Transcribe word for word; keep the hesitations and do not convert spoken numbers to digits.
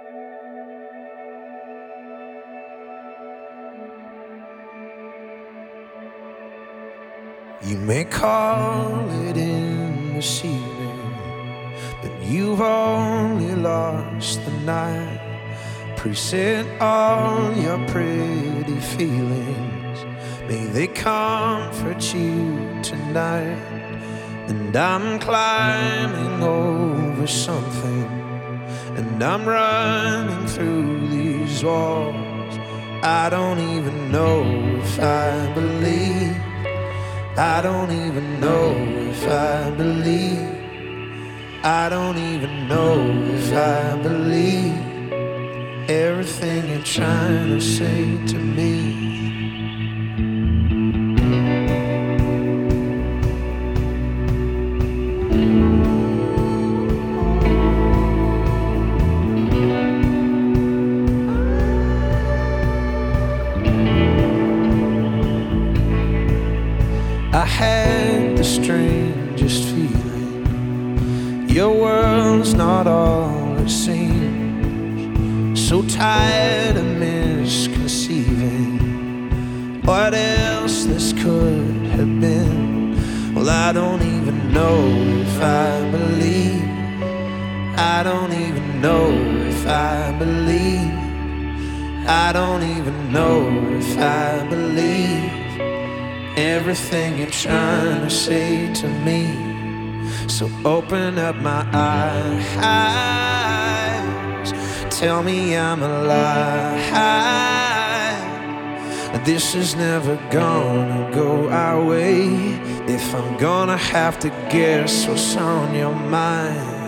You may call it in this evening, but you've only lost the night. Present all your pretty feelings, may they comfort you tonight. And I'm climbing over something, and I'm running through these walls. I don't even know if I believe, I don't even know if I believe, I don't even know if I believe everything you're trying to say to me. I had the strangest feeling, your world's not all it seems. So tired of misconceiving what else this could have been. Well, I don't even know if I believe, I don't even know if I believe, I don't even know if I believe everything you're trying to say to me. So open up my eyes, tell me I'm alive. This is never gonna go our way. If I'm gonna have to guess what's on your mind,